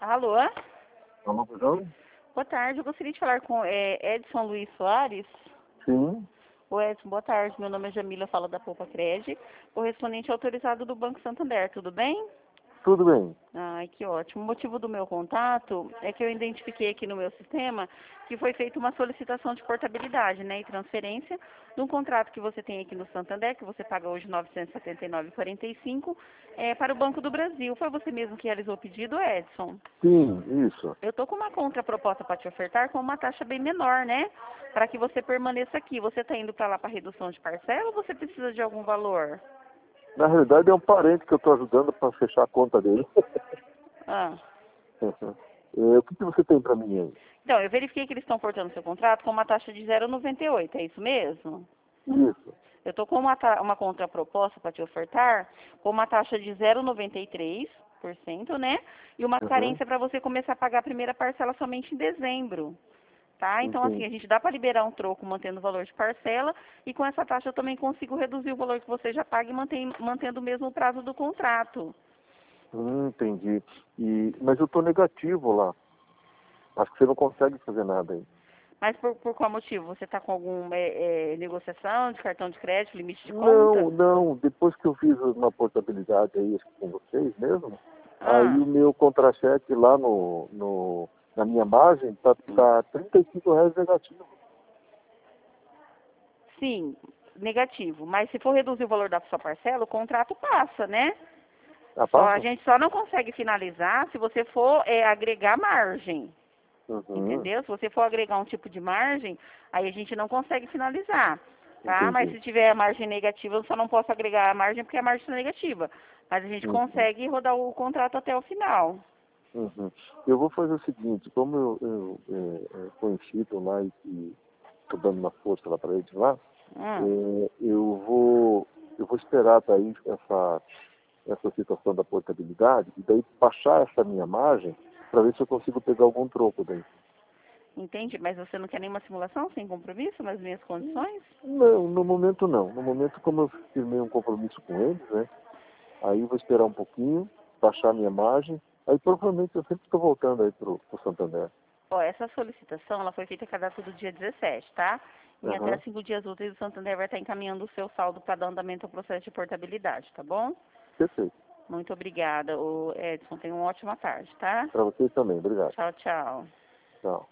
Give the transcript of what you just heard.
Alô? Alô, João? Boa tarde, eu gostaria de falar com Edson Luiz Soares. Sim. Ô Edson, boa tarde, meu nome é Jamila, falo da Poupa Cred, correspondente autorizado do Banco Santander, tudo bem? Tudo bem. Ai, que ótimo. O motivo do meu contato é que eu identifiquei aqui no meu sistema que foi feita uma solicitação de portabilidade, né, e transferência de um contrato que você tem aqui no Santander, que você paga hoje R$ 979,45, para o Banco do Brasil. Foi você mesmo que realizou o pedido, Edson? Sim, isso. Eu estou com uma contraproposta para te ofertar com uma taxa bem menor, né? Para que você permaneça aqui. Você está indo para lá para redução de parcela ou você precisa de algum valor? Na realidade é um parente que eu estou ajudando para fechar a conta dele. Ah. O que você tem para mim aí? Então, eu verifiquei que eles estão portando seu contrato com uma taxa de 0,98, é isso mesmo? Isso. Eu estou com uma contraproposta para te ofertar com uma taxa de 0,93%, né? E uma Uhum. carência para você começar a pagar a primeira parcela somente em dezembro. Tá? Então, assim, Entendi. a gente dá para liberar um troco mantendo o valor de parcela e com essa taxa eu também consigo reduzir o valor que você já paga e mantendo o mesmo prazo do contrato. Entendi. Mas eu estou negativo lá. Acho que você não consegue fazer nada aí. Mas por qual motivo? Você está com alguma negociação de cartão de crédito, limite de conta? Não. Depois que eu fiz uma portabilidade aí acho que com vocês mesmo, aí Ah, o meu contra-cheque lá na minha margem está R$ 35 negativo. sim, negativo. Mas se for reduzir o valor da sua parcela, o contrato passa, né? Ah, A passa? gente só não consegue finalizar se você for agregar margem. Uhum. Entendeu? Se você for agregar um tipo de margem, aí a gente não consegue finalizar, tá? Mas Entendi. se tiver a margem negativa, eu só não posso agregar a margem porque a margem é negativa. Mas a gente Uhum. consegue rodar o contrato até o final. Uhum. Eu vou fazer o seguinte, como eu conhecido lá e estou dando uma força lá para eles lá, Hum. eu vou esperar daí essa situação da portabilidade e daí baixar essa minha margem para ver se eu consigo pegar algum troco daí. Entende? Mas você não quer nenhuma simulação sem compromisso nas minhas condições? Não, no momento não. No momento, como eu firmei um compromisso com eles, né? Aí eu vou esperar um pouquinho, baixar a minha margem, aí provavelmente eu sempre estou voltando aí pro Santander. Ó, essa solicitação ela foi feita a cadastro do dia 17, tá? Em até Aham, 5 dias úteis, o Santander vai estar encaminhando o seu saldo para dar andamento ao processo de portabilidade, tá bom? perfeito. Muito obrigada, o Edson. Tenha uma ótima tarde, tá? Para vocês também, obrigado. Tchau, tchau. Tchau.